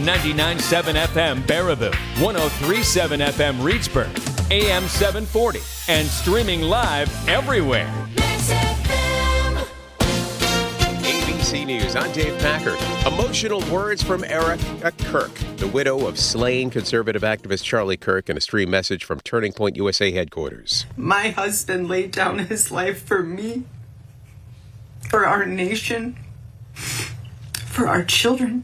99.7 FM Baraboo, 103.7 FM Reedsburg, AM 740, and streaming live everywhere. ABC News, I'm Dave Packard. Emotional words from Erica Kirk, the widow of slain conservative activist Charlie Kirk, in a stream message from Turning Point USA headquarters. My husband laid down his life for me, for our nation, for our children.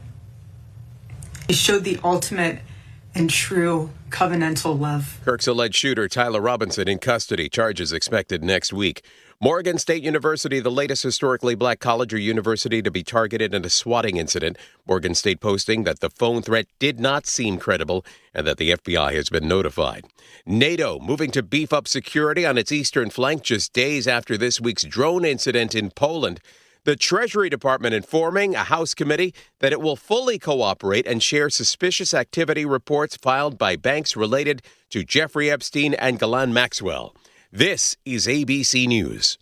He showed the ultimate and true covenantal love. Kirk's alleged shooter, Tyler Robinson, in custody. Charges expected next week. Morgan State University, the latest historically black college or university to be targeted in a swatting incident. Morgan State posting that the phone threat did not seem credible and that the FBI has been notified. NATO moving to beef up security on its eastern flank just days after this week's drone incident in Poland. The Treasury Department informing a House committee that it will fully cooperate and share suspicious activity reports filed by banks related to Jeffrey Epstein and Ghislaine Maxwell. This is ABC News.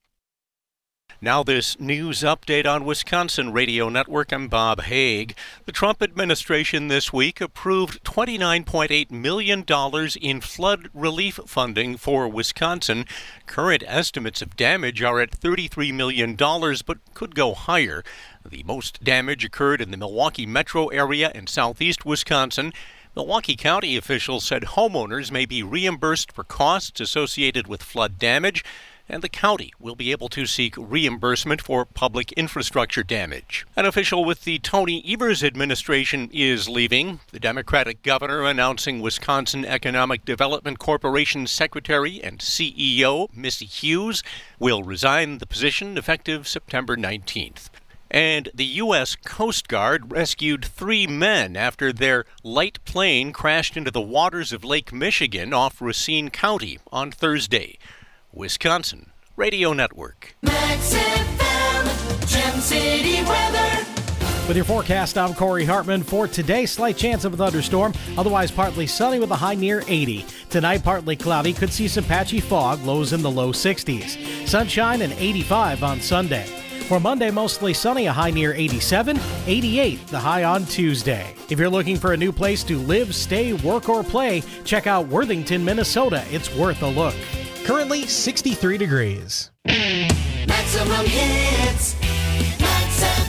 Now this news update on Wisconsin Radio Network. I'm Bob Haig. The Trump administration this week approved $29.8 million in flood relief funding for Wisconsin. Current estimates of damage are at $33 million, but could go higher. The most damage occurred in the Milwaukee metro area and southeast Wisconsin. Milwaukee County officials said homeowners may be reimbursed for costs associated with flood damage, and the county will be able to seek reimbursement for public infrastructure damage. An official with the Tony Evers administration is leaving. The Democratic governor announcing Wisconsin Economic Development Corporation Secretary and CEO Missy Hughes will resign the position effective September 19th. And the U.S. Coast Guard rescued 3 men after their light plane crashed into the waters of Lake Michigan off Racine County on Thursday. Wisconsin Radio Network. Max FM, Gem City weather. With your forecast, I'm Corey Hartman. For today, slight chance of a thunderstorm, otherwise partly sunny with a high near 80. Tonight, partly cloudy, could see some patchy fog, lows in the low 60s. Sunshine and 85 on Sunday. For Monday, mostly sunny, a high near 87, 88 the high on Tuesday. If you're looking for a new place to live, stay, work, or play, check out Worthington, Minnesota. It's worth a look. Currently 63 degrees. Maximum hits. Max FM.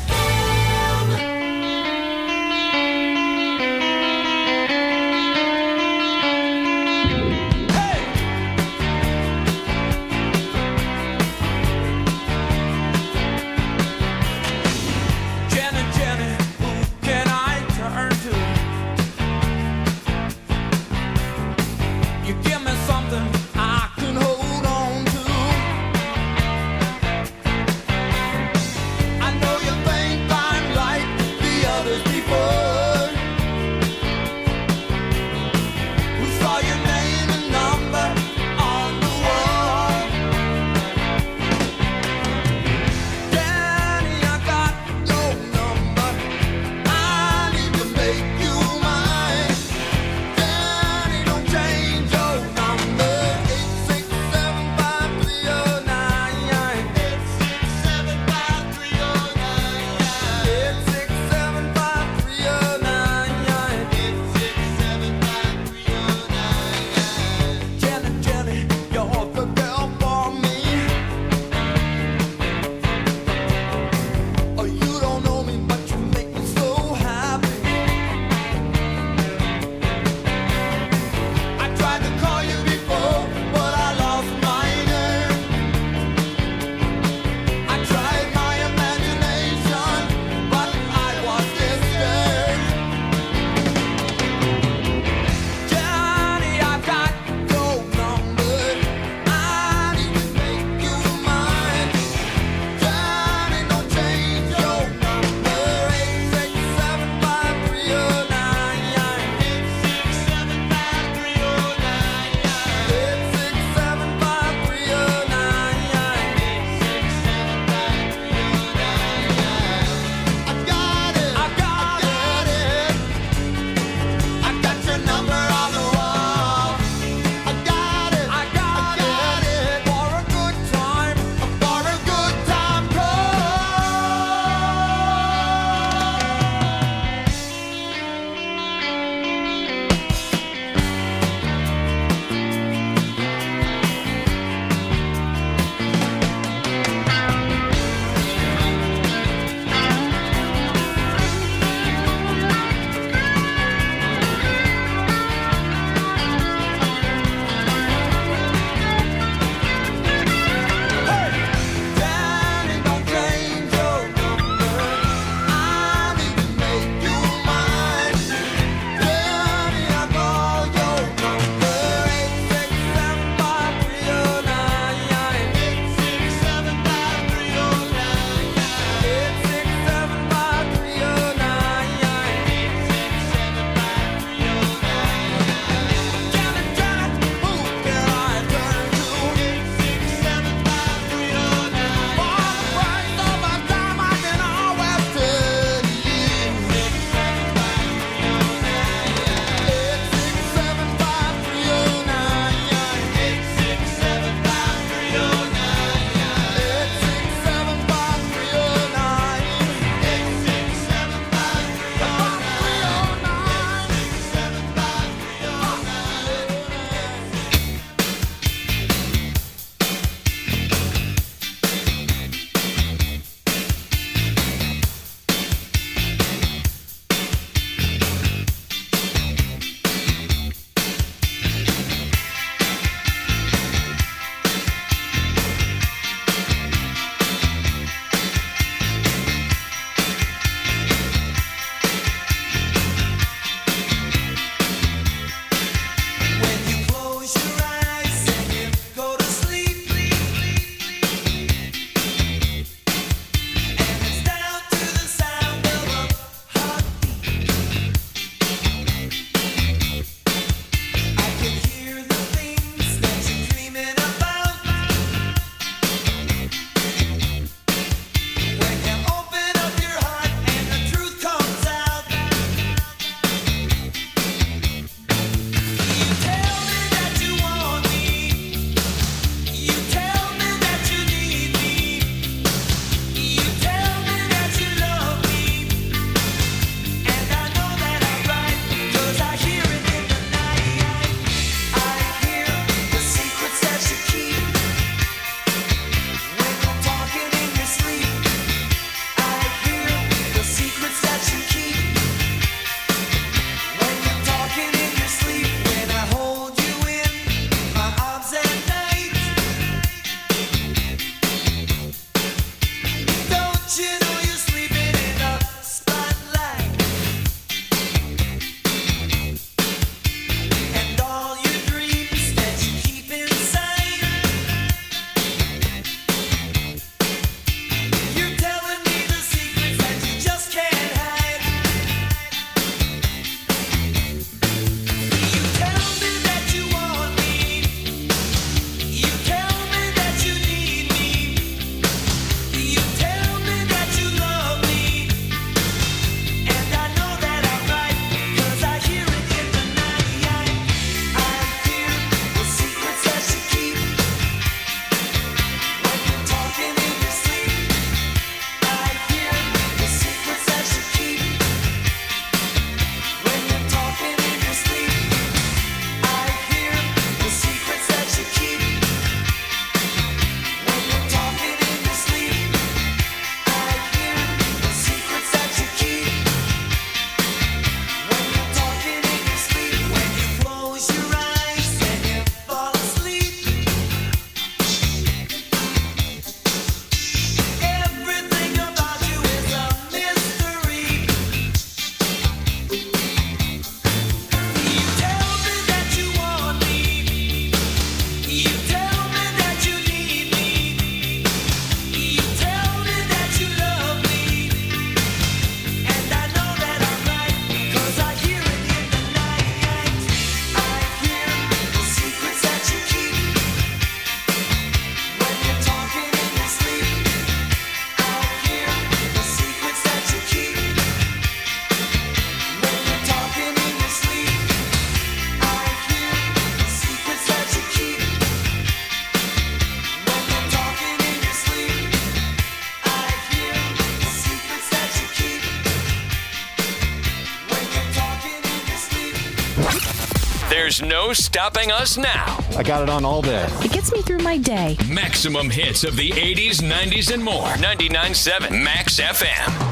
There's no stopping us now. I got it on all day. It gets me through my day. Maximum hits of the 80s, 90s, and more. 99.7 Max FM.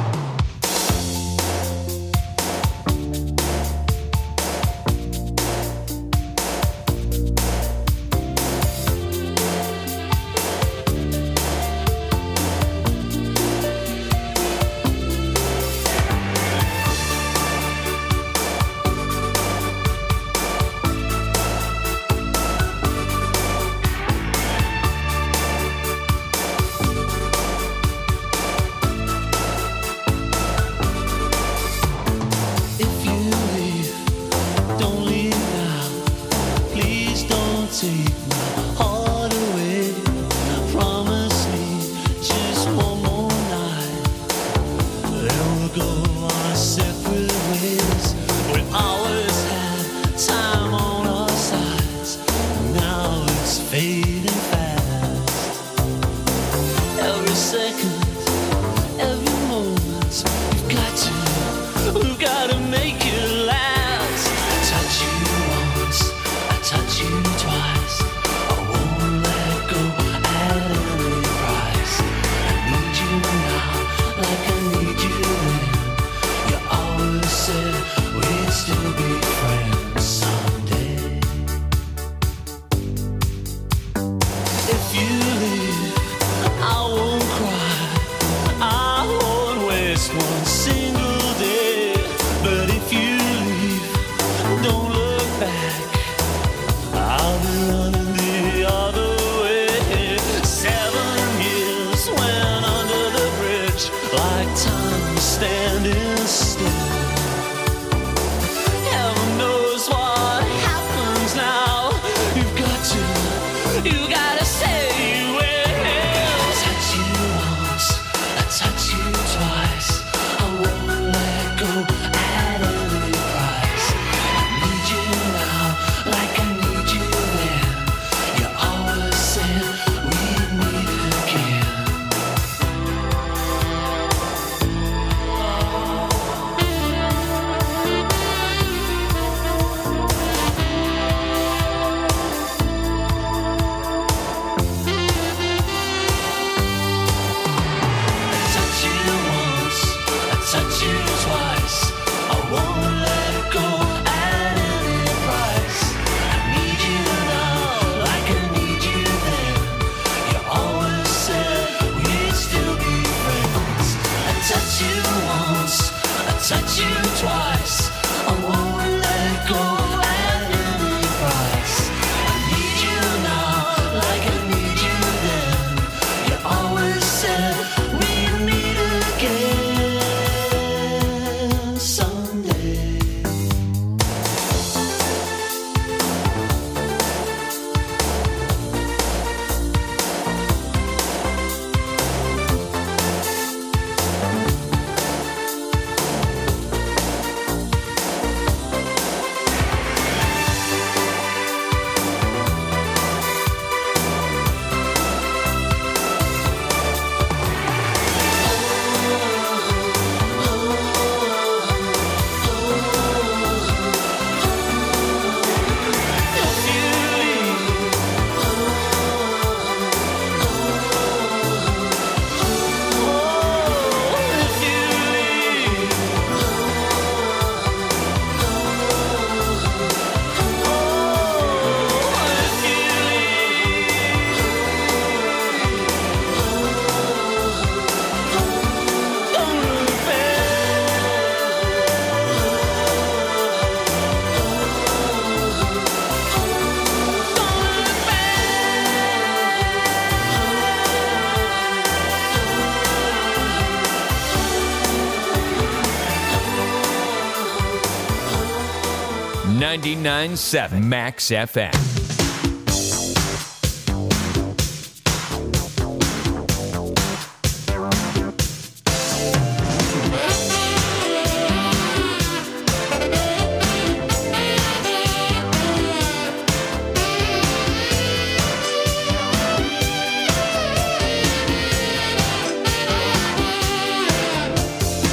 .7 Max FM.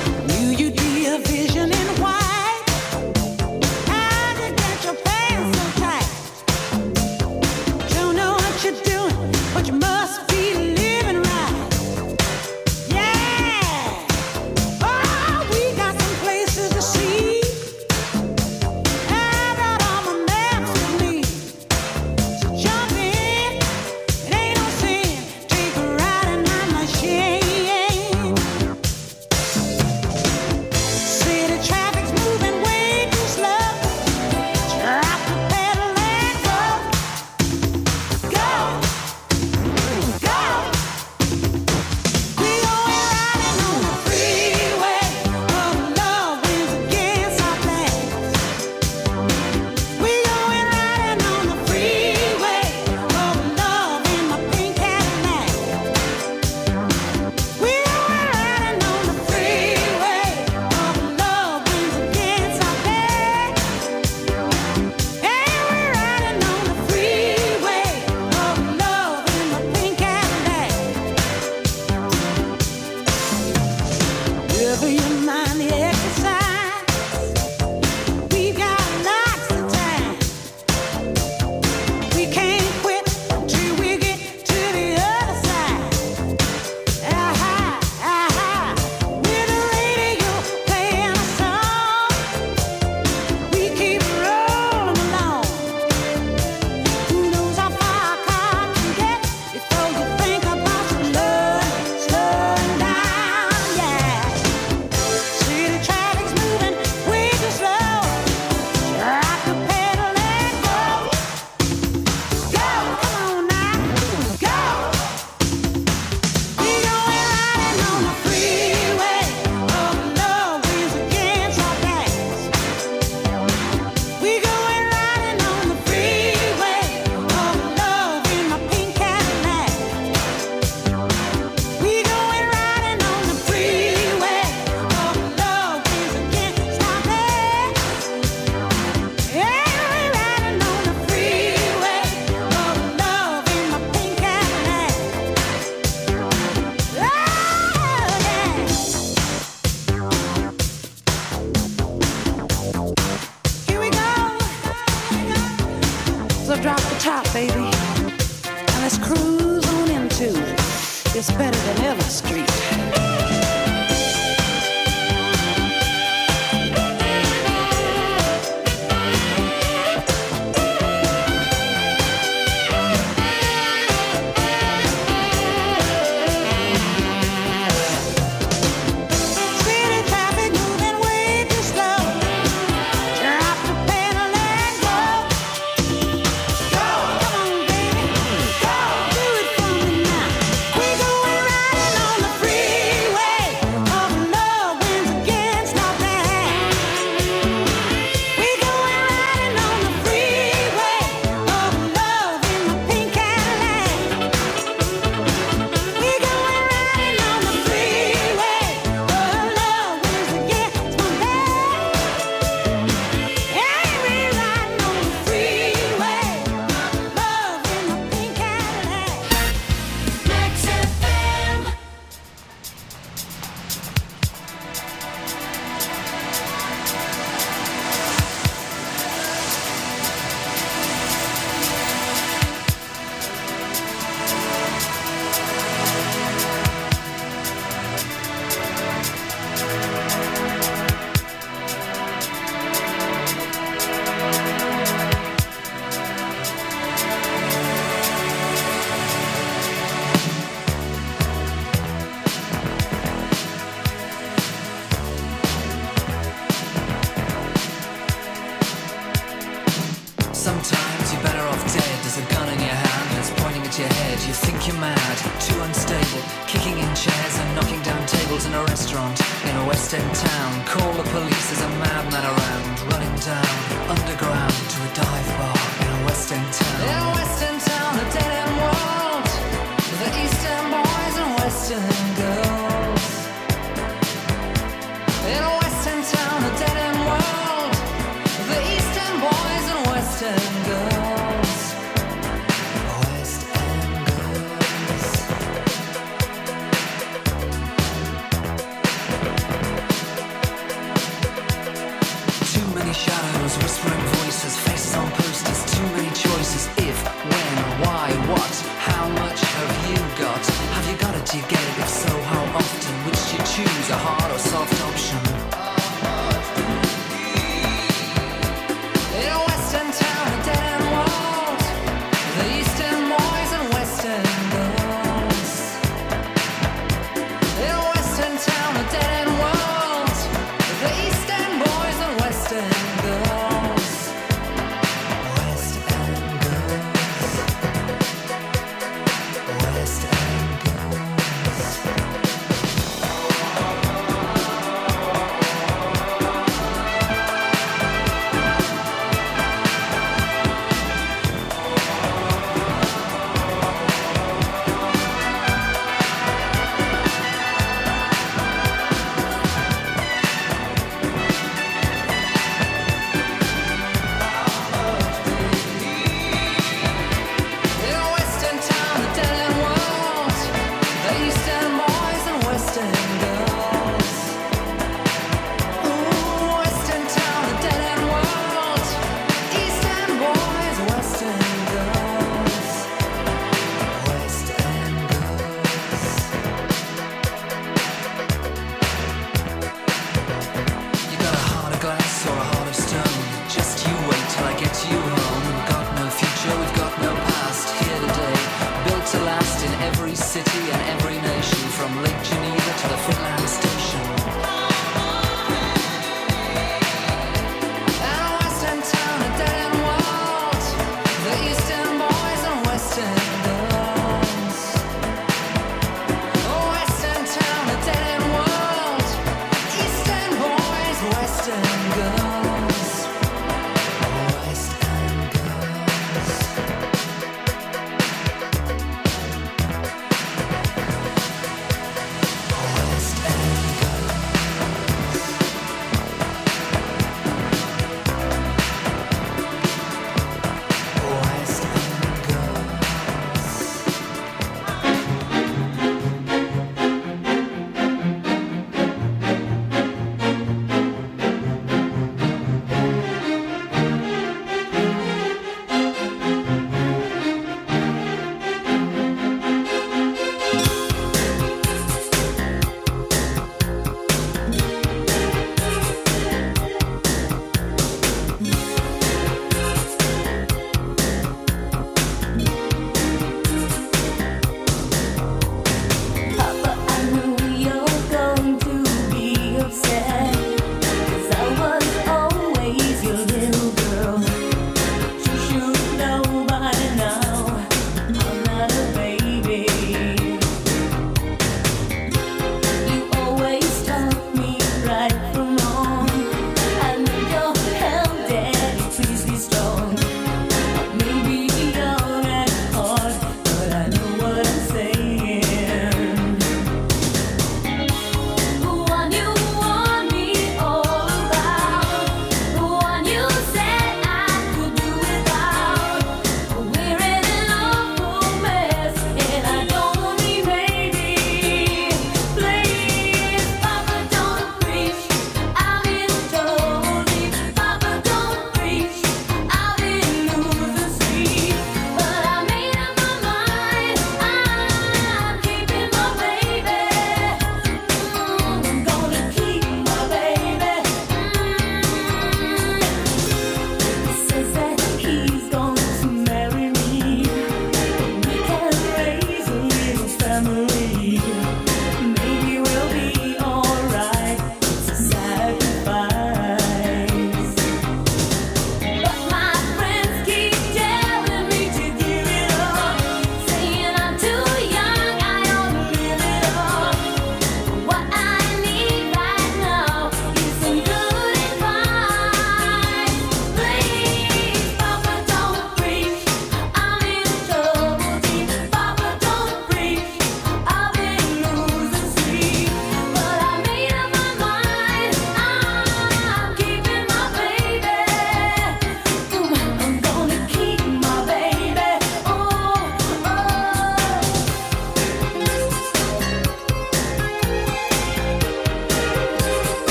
Will you be a vision in white? How to get your pants on? baby. Now let's cruise on into It's Better Than Ever Street. Sometimes you're better off dead. There's a gun in your hand that's pointing at your head. You think you're mad, too unstable, kicking in chairs and knocking down tables in a restaurant in a West End town. Call the police, there's a madman around, running down underground to a dive bar in a West End town. In a West End town, a dead end world, the East End boys and West End girls. In a West End town, a dead end world, the East End boys and West End girls. West End girls. Too many shadows, whispering voices, faces on posters, too many choices. If, when, why, what, how much have you got? Have you got it, do you get it? If so, how often? Which do you choose, a hard or soft option? In a West End town,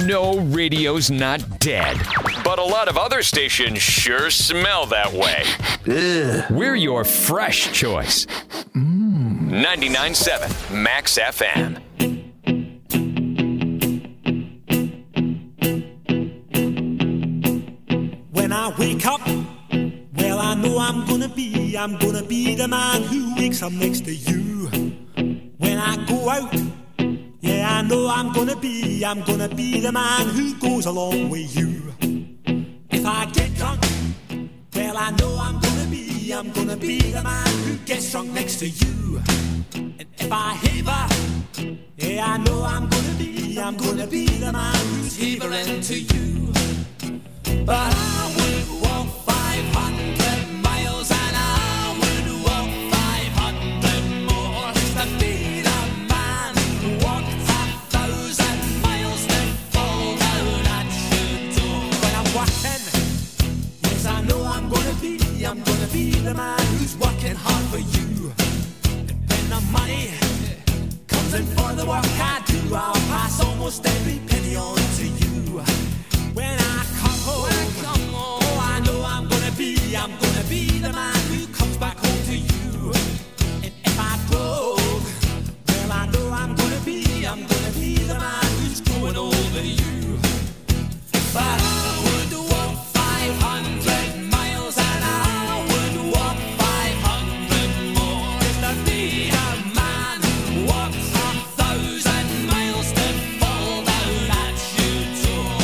No, radio's not dead. But a lot of other stations sure smell that way. Ugh. We're your fresh choice. 99.7 Max FM. When I wake up, well, I know I'm gonna be the man who wakes up next to you. When I go out, yeah, I know I'm gonna be the man who goes along with you. If I get drunk, well, I know I'm gonna be the man who gets drunk next to you. And if I haver, yeah, I know I'm gonna be the man who's havering to you. But I would walk 500 miles and I would walk 500 more just to be the man who walked 1,000 miles to fall down at your door. When I'm walking, yes, I know I'm gonna be the man who's working hard for you. And when the money comes in for the work I do, I'll pass almost every penny on to you. When I come home, oh, I know I'm gonna be the man who comes back home to you. And if I broke, well, I know I'm gonna be the man who's going over you. But I would walk 500 miles and I would walk 500 more just to be the man who walks 1,000 miles to fall down at your door.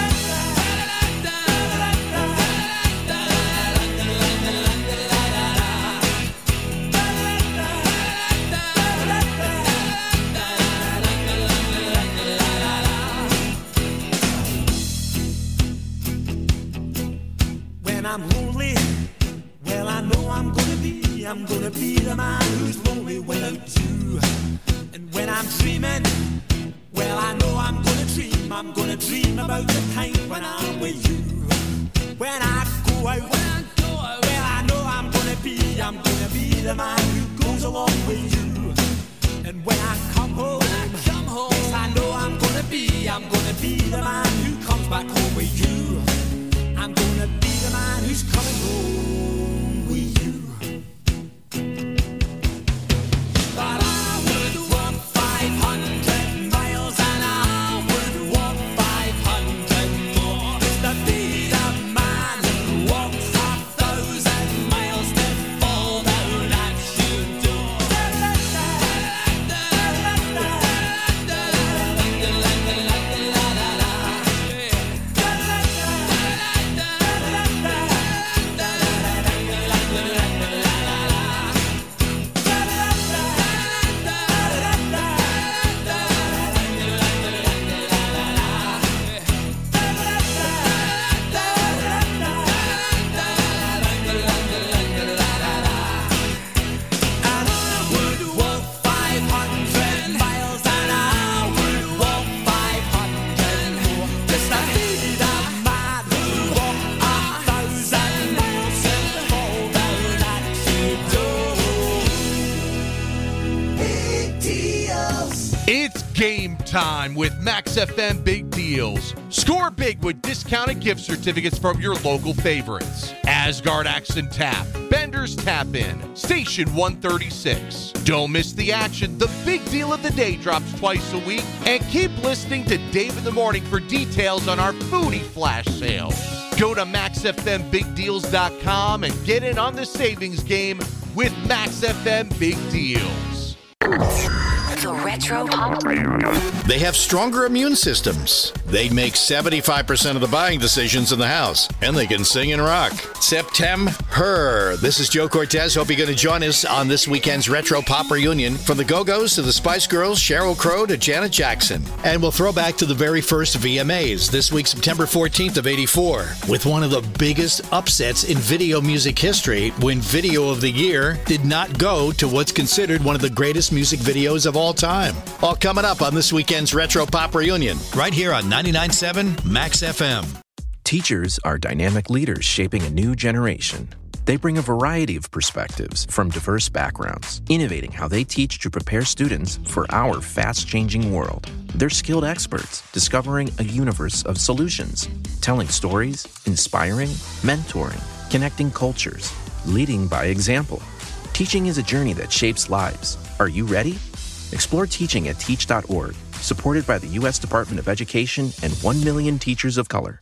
When I'm lonely, well, I know I'm gonna be the man who's lonely without you. And when I'm dreaming, well, I know I'm gonna dream about the time when I'm with you. When I go out, well, I know I'm gonna be the man who goes along with you. And when I come home, yes, I know I'm gonna be the man who comes back home with you. I'm gonna be the man who's coming home with you. But I would walk 500 miles and I would walk 500 more just to be the man who walks 1,000 miles to fall down at your door. It's game time with Max FM Big Deals. Score big with discounted gift certificates from your local favorites. Asgard Axe and Tap, Bender's Tap In, Station 136. Don't miss the action. The big deal of the day drops twice a week. And keep listening to Dave in the Morning for details on our foodie flash sale. Go to MaxFMBigDeals.com and get in on the savings game with Max FM Big Deals. The Retro Pop. They have stronger immune systems. They make 75% of the buying decisions in the house. And they can sing and rock. September. This is Joe Cortez. Hope you're going to join us on this weekend's Retro Pop Reunion. From the Go-Go's to the Spice Girls, Sheryl Crow to Janet Jackson. And we'll throw back to the very first VMAs, this week, September 14th of '84, with one of the biggest upsets in video music history when Video of the Year did not go to what's considered one of the greatest music videos of all time. All coming up on this weekend's Retro Pop Reunion, right here on 99.7 Max FM. Teachers are dynamic leaders shaping a new generation. They bring a variety of perspectives from diverse backgrounds, innovating how they teach to prepare students for our fast-changing world. They're skilled experts, discovering a universe of solutions, telling stories, inspiring, mentoring, connecting cultures, leading by example. Teaching is a journey that shapes lives. Are you ready? Explore teaching at teach.org, supported by the U.S. Department of Education and 1 million teachers of color.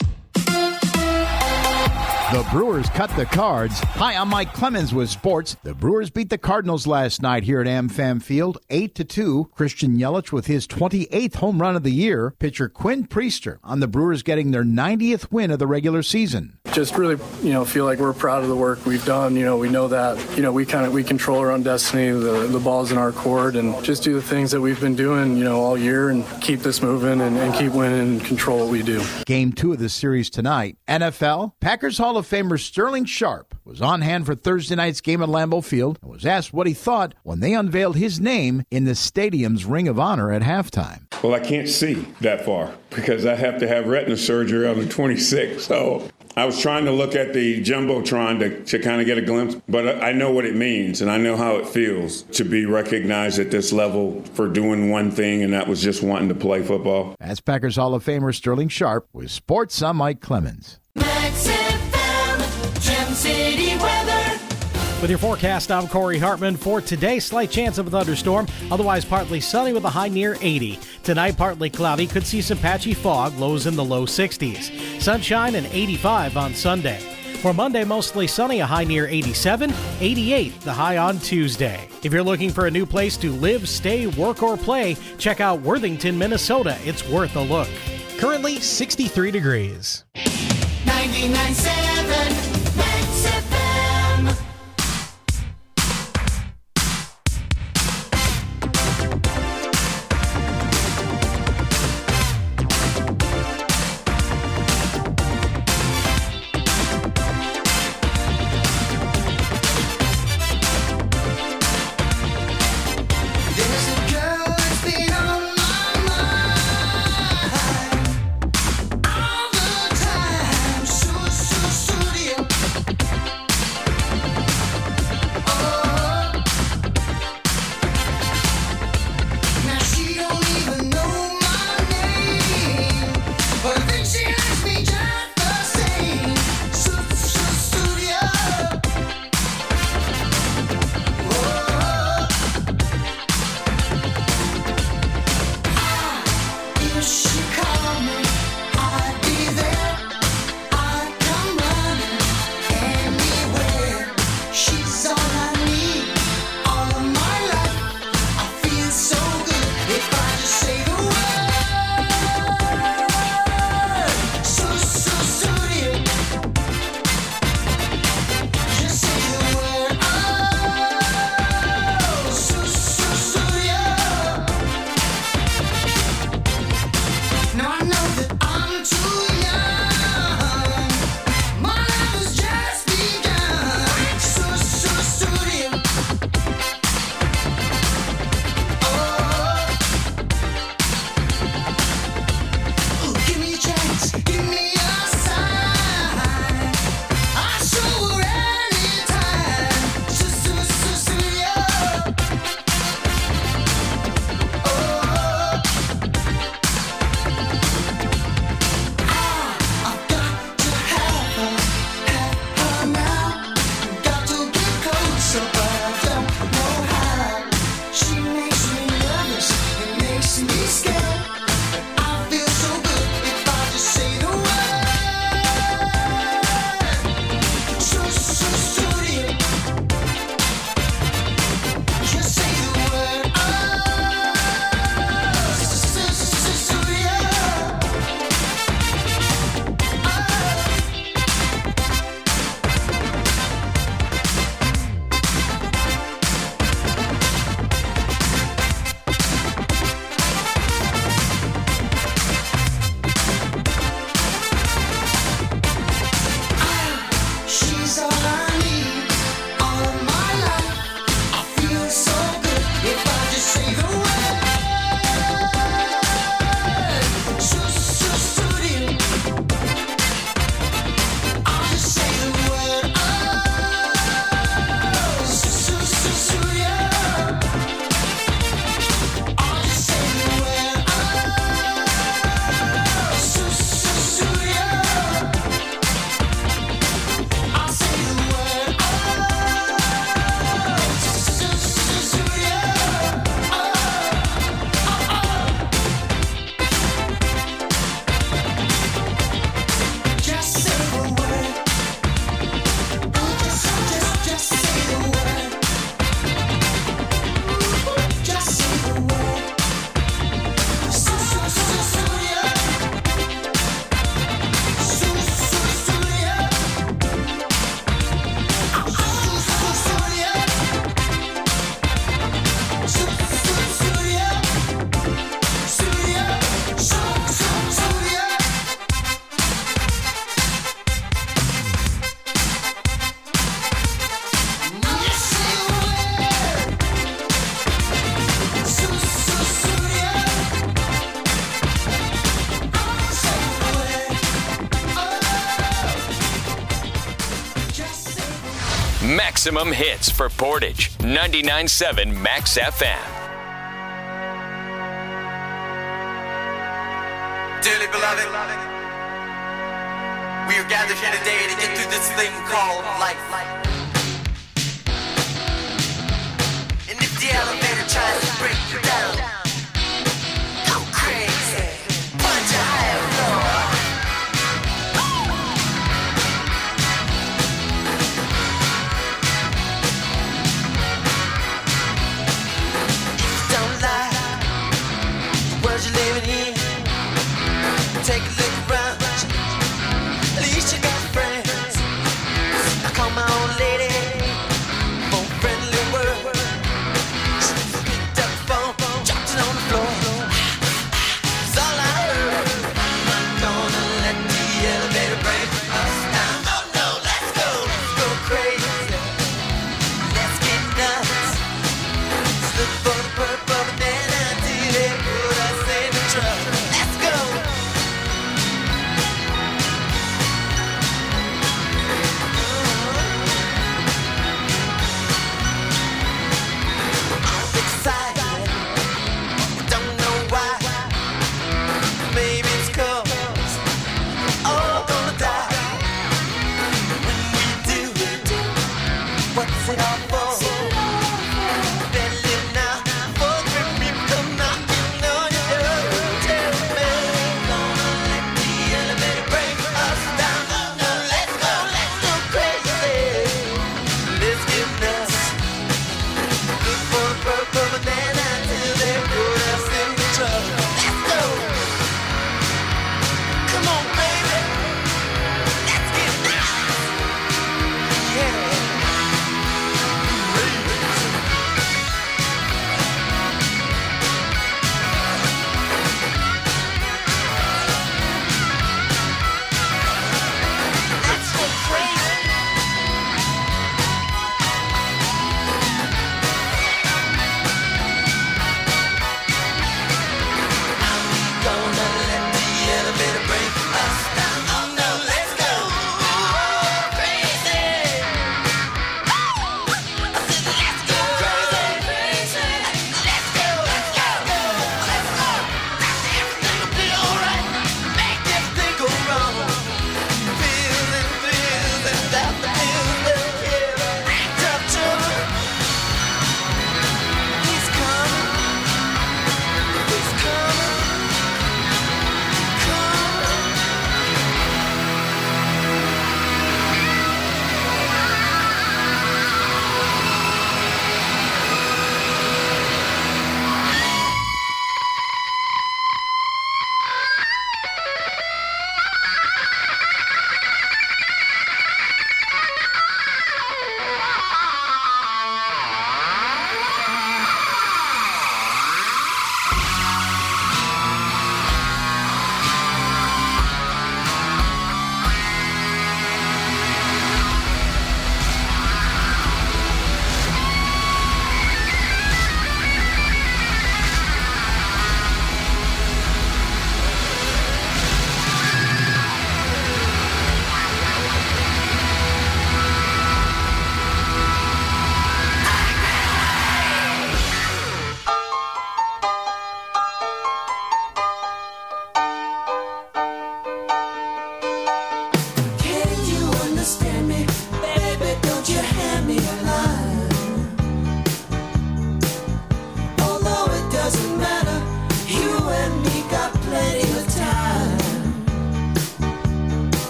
The Brewers cut the Cards. Hi, I'm Mike Clemens with sports. The Brewers beat the Cardinals last night here at AmFam Field, 8-2. Christian Yelich with his 28th home run of the year. Pitcher Quinn Priester on the Brewers getting their 90th win of the regular season. Just really, feel like we're proud of the work we've done. We know that, we control our own destiny. The ball's in our court, and just do the things that we've been doing, all year, and keep this moving and keep winning and control what we do. Game 2 of the series tonight. NFL, Packers Hall of Famer Sterling Sharp was on hand for Thursday night's game at Lambeau Field and was asked what he thought when they unveiled his name in the stadium's Ring of Honor at halftime. Well, I can't see that far because I have to have retina surgery on the 26th. So I was trying to look at the Jumbotron to kind of get a glimpse, but I know what it means and I know how it feels to be recognized at this level for doing one thing, and that was just wanting to play football. That's Packers Hall of Famer Sterling Sharp with sports. I'm Mike Clemens. Gem City weather. With your forecast, I'm Corey Hartman. For today, slight chance of a thunderstorm, otherwise partly sunny with a high near 80. Tonight, partly cloudy, could see some patchy fog, lows in the low 60s. Sunshine and 85 on Sunday. For Monday, mostly sunny, a high near 87, 88 the high on Tuesday. If you're looking for a new place to live, stay, work, or play, check out Worthington, Minnesota. It's worth a look. Currently 63 degrees. 99.7 Max FM. maximum hits for Portage. 99.7 Max FM. Dearly beloved, we are gathered here today to get through this thing called life. And if the elevator tries to break you down, go crazy, punch a higher floor. Don't lie, the world you're living in. Take a look around, at least you got friends. I call my old lady for a friendly word. She picked up the phone, dropped it on the floor. It's all I heard. I'm not gonna let the elevator break us down. Oh no, let's go crazy. Let's get nuts. Let's look for the purple banana till they put us in the truck. Let's go.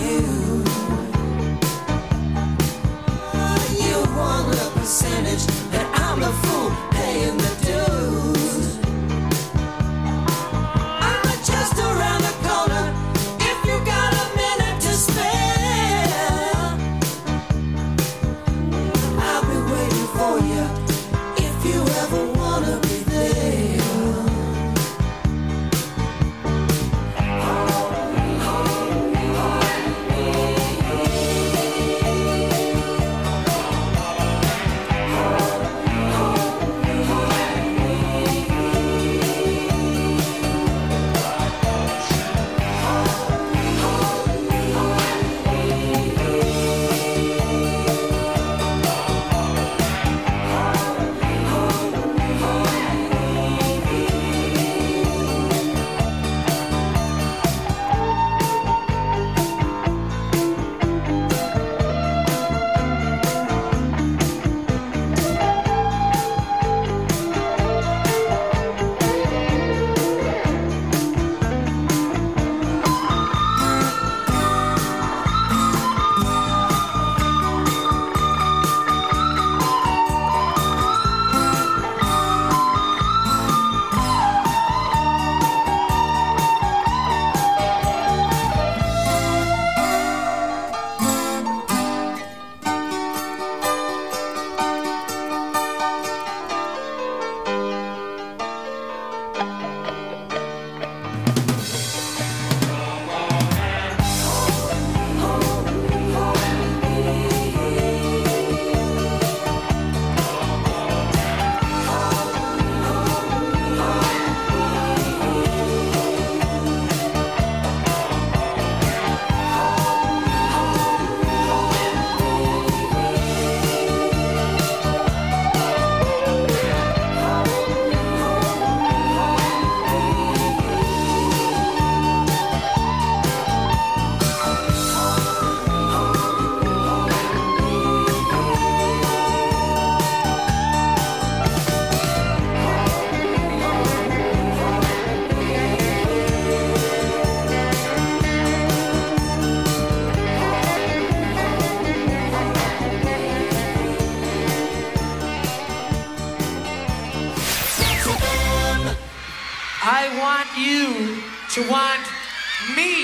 Percentage I want you to want me.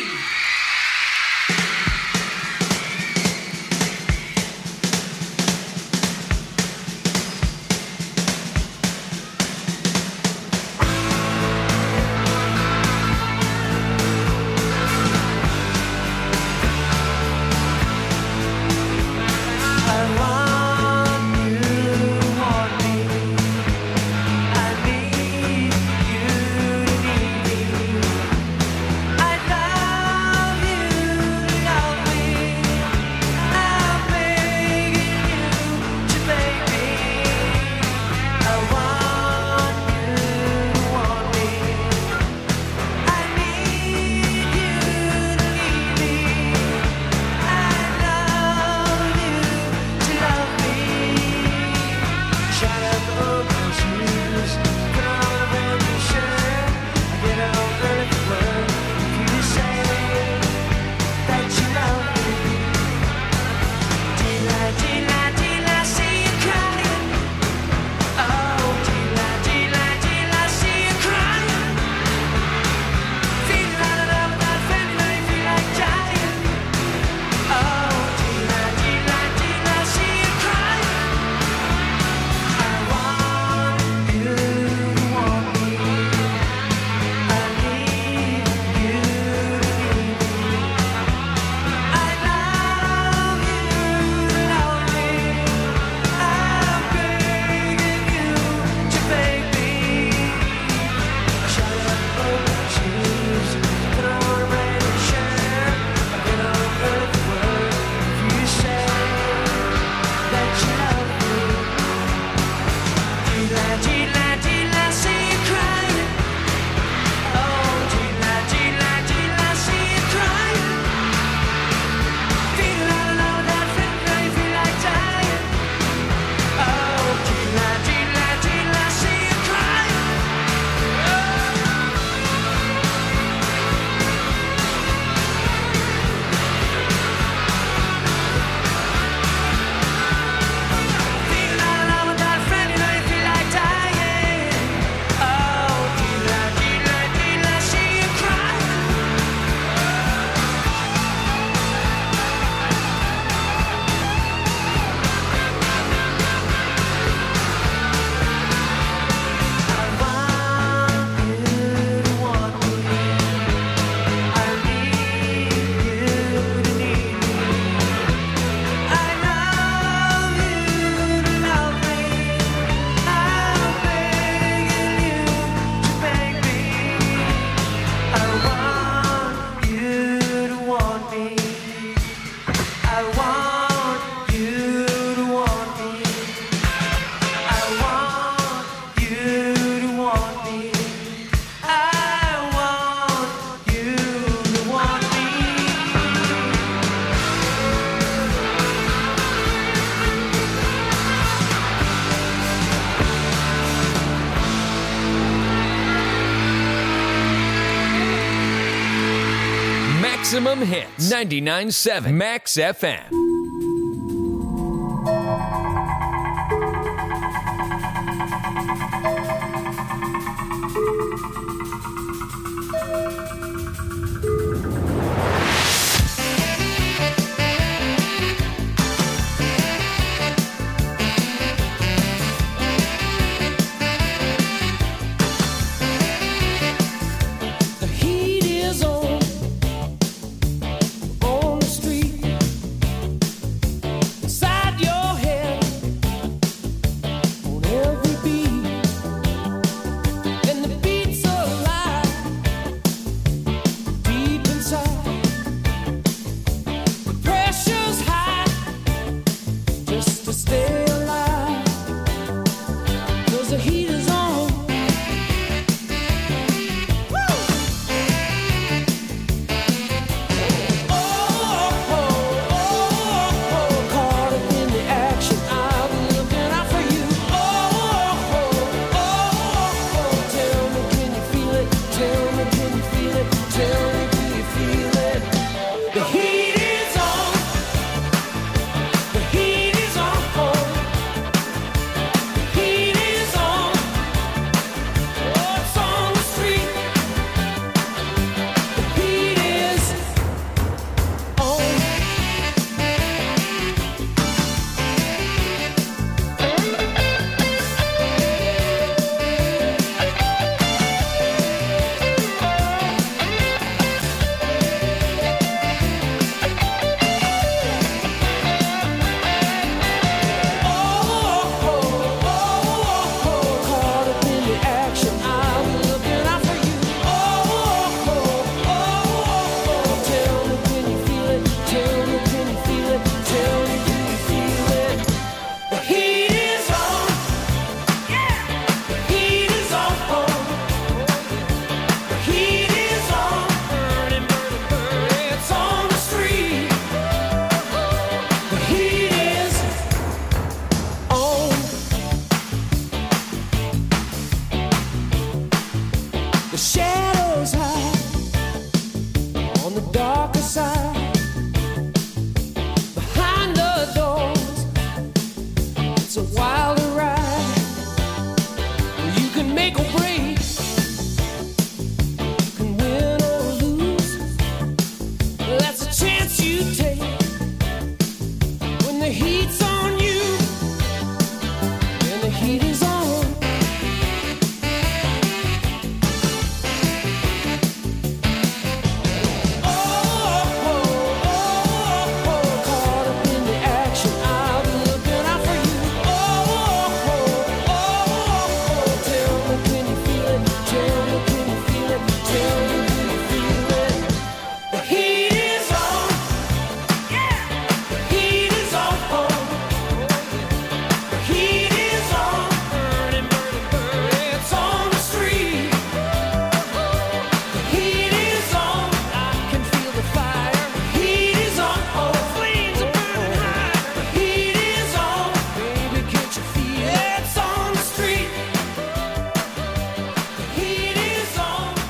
Maximum Hits, 99.7 Max FM. Heat is on.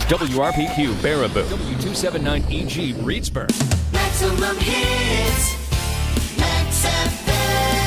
WRPQ Baraboo, W279EG Reedsburg. Maximum hits. Max FM.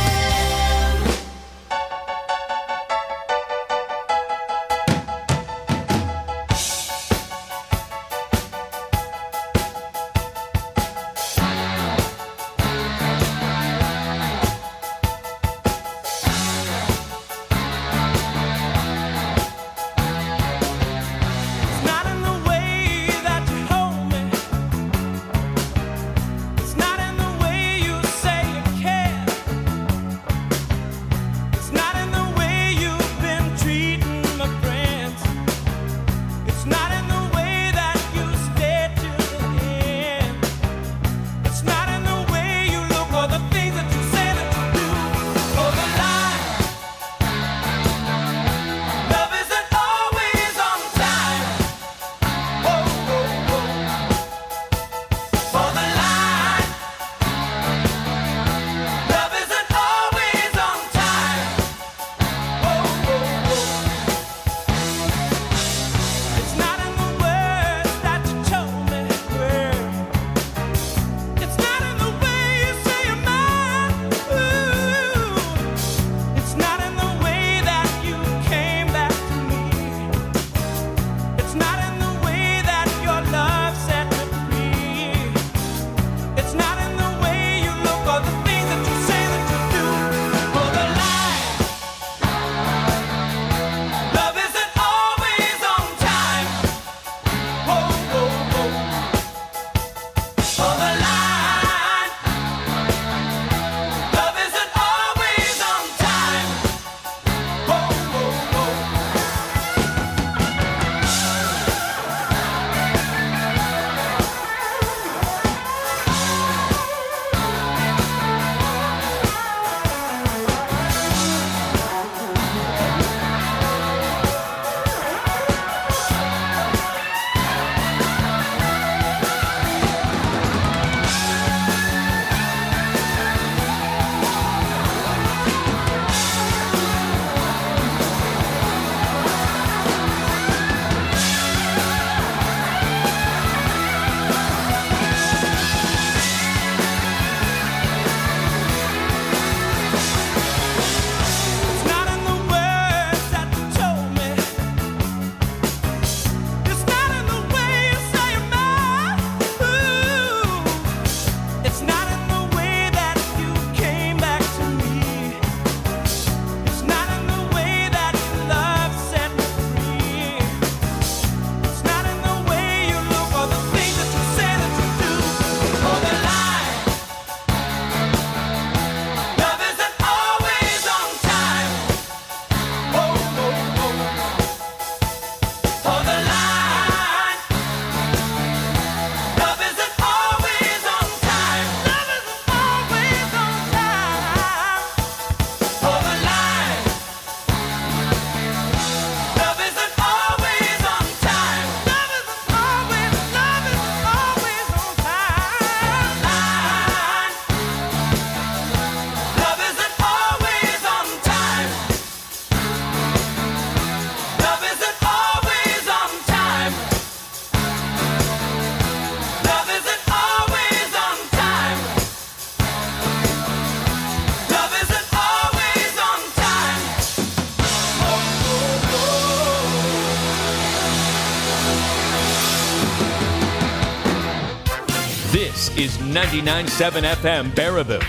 This is 99.7 FM Baraboo,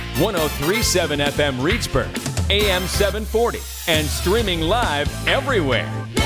103.7 FM Reedsburg, AM 740, and streaming live everywhere.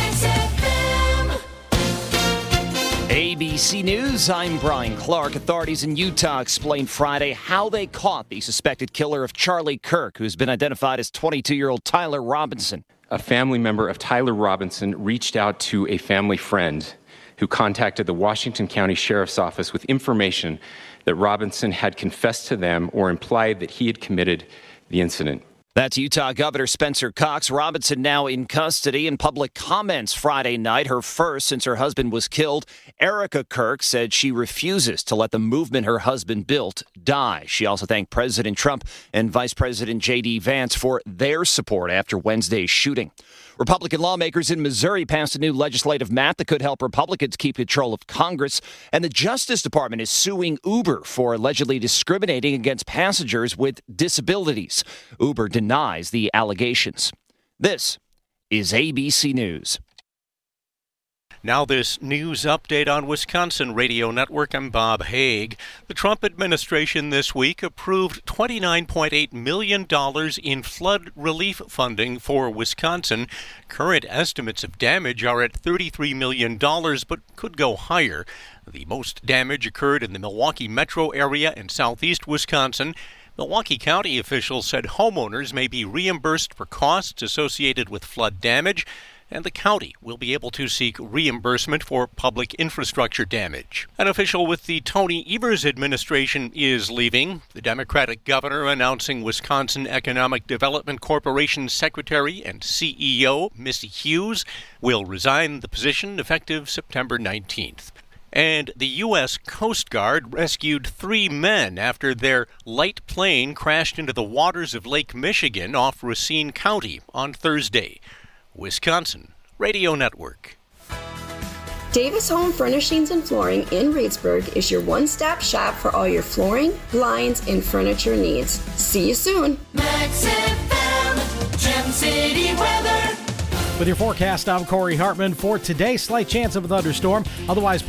ABC News, I'm Brian Clark. Authorities in Utah explained Friday how they caught the suspected killer of Charlie Kirk, who's been identified as 22-year-old Tyler Robinson. A family member of Tyler Robinson reached out to a family friend who contacted the Washington County Sheriff's Office with information that Robinson had confessed to them or implied that he had committed the incident. That's Utah Governor Spencer Cox. Robinson now in custody. In public comments Friday night, her first since her husband was killed, Erica Kirk said she refuses to let the movement her husband built die. She also thanked President Trump and Vice President J.D. Vance for their support after Wednesday's shooting. Republican lawmakers in Missouri passed a new legislative map that could help Republicans keep control of Congress. And the Justice Department is suing Uber for allegedly discriminating against passengers with disabilities. Uber denies the allegations. This is ABC News. Now this news update on Wisconsin Radio Network. I'm Bob Haig. The Trump administration this week approved $29.8 million in flood relief funding for Wisconsin. Current estimates of damage are at $33 million, but could go higher. The most damage occurred in the Milwaukee metro area and southeast Wisconsin. Milwaukee County officials said homeowners may be reimbursed for costs associated with flood damage, and the county will be able to seek reimbursement for public infrastructure damage. An official with the Tony Evers administration is leaving. The Democratic governor announcing Wisconsin Economic Development Corporation Secretary and CEO Missy Hughes will resign the position effective September 19th. And the U.S. Coast Guard rescued 3 men after their light plane crashed into the waters of Lake Michigan off Racine County on Thursday. Wisconsin Radio Network. Davis Home Furnishings and Flooring in Reedsburg is your one-stop shop for all your flooring, blinds, and furniture needs. See you soon. Max FM, Gem City weather. With your forecast, I'm Corey Hartman. For today, slight chance of a thunderstorm. Otherwise,